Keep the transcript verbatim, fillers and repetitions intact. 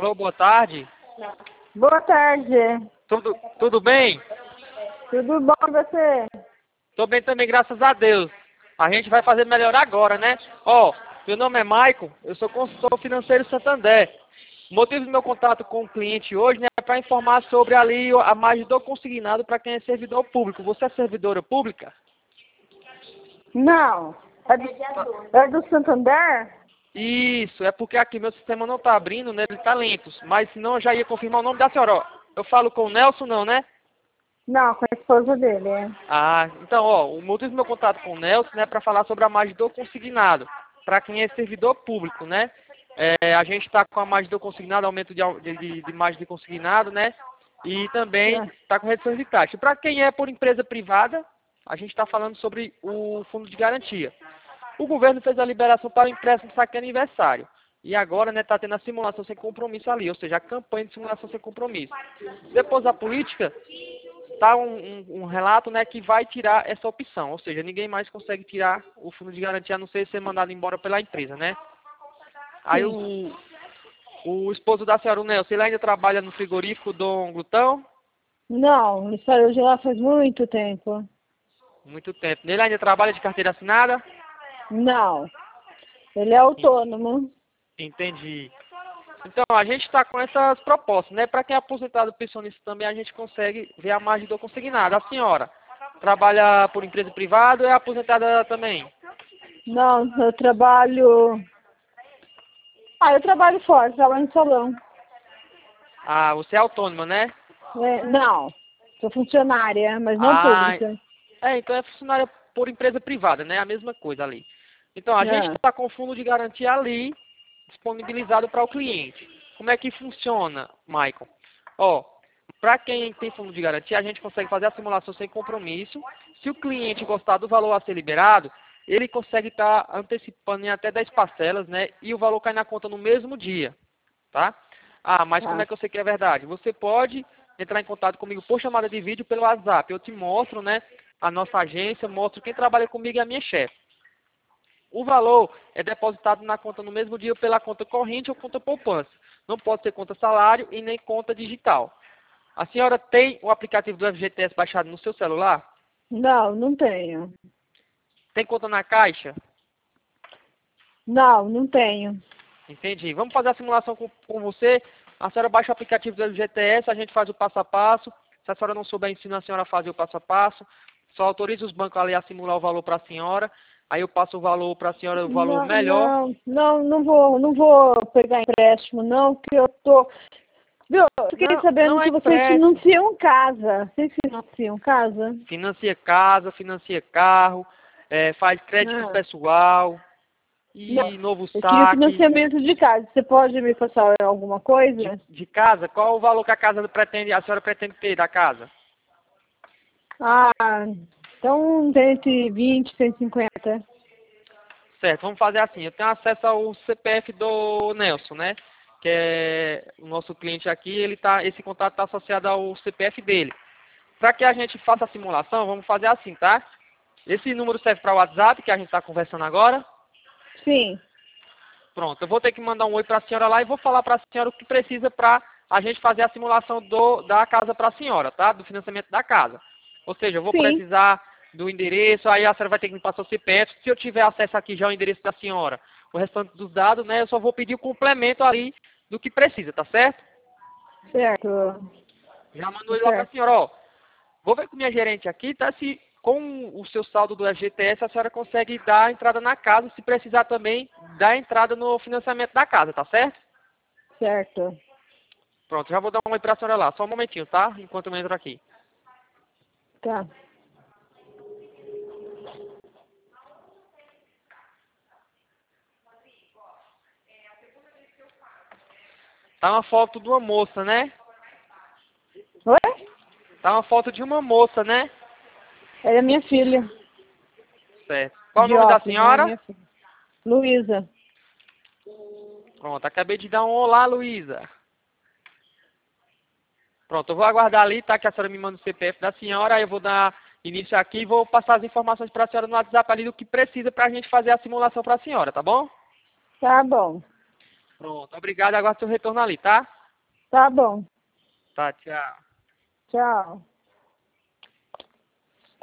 Alô, boa tarde. Boa tarde. Tudo, tudo bem? Tudo bom e você? Tô bem também, graças a Deus. A gente vai fazer melhor agora, né? Ó, meu nome é Maicon, eu sou consultor financeiro Santander. O motivo do meu contato com o cliente hoje, né, é para informar sobre ali a margem do consignado para quem é servidor público. Você é servidora pública? Não. É do, é do Santander? Isso, é porque aqui meu sistema não está abrindo, né? Ele está lento. Mas senão eu já ia confirmar o nome da senhora. Ó, eu falo com o Nelson, não, né? Não, com a esposa dele, é. Ah, então, ó, o motivo do meu contato com o Nelson, né, para falar sobre a margem do consignado, para quem é servidor público, né? É, a gente está com a margem do consignado, aumento de, de, de margem de consignado, né? E também É. está com redução de taxa. Para quem é por empresa privada, a gente está falando sobre o fundo de garantia. O governo fez a liberação para o empréstimo saque aniversário. E agora, né, está tendo a simulação sem compromisso ali, ou seja, a campanha de simulação sem compromisso. Depois da política, está um, um, um relato, né, que vai tirar essa opção, ou seja, ninguém mais consegue tirar o fundo de garantia, a não ser ser mandado embora pela empresa, né? Aí Sim. o, o esposo da senhora, o Nelson, ele ainda trabalha no frigorífico Dom Glutão? Não, ele saiu de lá faz muito tempo. Muito tempo. Ele ainda trabalha de carteira assinada? Não. Ele é autônomo. Entendi. Então, a gente está com essas propostas, né? Para quem é aposentado pensionista também, a gente consegue ver a margem do consignado. A senhora trabalha por empresa privada ou é aposentada também? Não, eu trabalho... Ah, eu trabalho fora, trabalho no salão. Ah, você é autônoma, né? É, não, sou funcionária, mas não Ah, pública. é, então é funcionária por empresa privada, né? A mesma coisa ali. Então, a gente É. está com o fundo de garantia ali, disponibilizado para o cliente. Como é que funciona, Michael? Ó, para quem tem fundo de garantia, a gente consegue fazer a simulação sem compromisso. Se o cliente gostar do valor a ser liberado, ele consegue estar antecipando em até dez parcelas, né? E o valor cai na conta no mesmo dia, tá? Ah, mas como Tá. é que eu sei que é verdade? Você pode entrar em contato comigo por chamada de vídeo pelo WhatsApp. Eu te mostro, né, a nossa agência, mostro quem trabalha comigo e a minha chefe. O valor é depositado na conta no mesmo dia pela conta corrente ou conta poupança. Não pode ser conta salário e nem conta digital. A senhora tem o aplicativo do F G T S baixado no seu celular? Não, não tenho. Tem conta na Caixa? Não, não tenho. Entendi. Vamos fazer a simulação com, com você. A senhora baixa o aplicativo do F G T S, a gente faz o passo a passo. Se a senhora não souber ensinar a senhora a fazer o passo a passo, só autoriza os bancos ali a simular o valor para a senhora. Aí eu passo o valor para a senhora, o valor Não, melhor. não, não, não vou, não vou pegar empréstimo, não, porque eu tô. Viu, eu fiquei Não, sabendo não é que vocês empréstimo. financiam casa. Vocês financiam casa? Financia casa, financia carro, é, faz crédito Ah, pessoal não. e novo Eu queria saque financiamento de casa. Você pode me passar alguma de, coisa? de casa. Qual o valor que a casa pretende, a senhora pretende ter da casa? Ah, então cento e vinte, cento e cinquenta. Certo, vamos fazer assim. Eu tenho acesso ao C P F do Nelson, né? Que é o nosso cliente aqui, ele tá, esse contato está associado ao C P F dele. Para que a gente faça a simulação, vamos fazer assim, tá? Esse número serve para o WhatsApp, que a gente está conversando agora. Sim, Pronto, eu vou ter que mandar um oi para a senhora lá e vou falar para a senhora o que precisa para a gente fazer a simulação do, da casa para a senhora, tá? Do financiamento da casa. Ou seja, eu vou sim. precisar do endereço, aí a senhora vai ter que me passar o C P F. Se eu tiver acesso aqui já ao endereço da senhora, o restante dos dados, né? Eu só vou pedir o complemento ali do que precisa, tá certo? Certo. Já mando Tá ele lá para a certo. senhora, ó. Vou ver com minha gerente aqui, tá? Se com o seu saldo do F G T S a senhora consegue dar a entrada na casa, se precisar também dar a entrada no financiamento da casa, tá certo? Certo. Pronto, já vou dar um oi pra senhora lá. Só um momentinho, tá? Enquanto eu entro aqui. Tá. Tá uma foto de uma moça, né? Oi? Tá uma foto de uma moça, né? Ela é minha filha. Certo. Qual o De nome da óculos, né? senhora? Minha filha. Luísa. Pronto, acabei de dar um olá, Luísa. Pronto, eu vou aguardar ali, tá? Que a senhora me manda o C P F da senhora, aí eu vou dar início aqui e vou passar as informações pra senhora no WhatsApp ali do que precisa pra gente fazer a simulação pra senhora, tá bom? Tá bom. Pronto, obrigado. Agora seu retorno ali, tá? Tá bom. Tá, tchau. Tchau.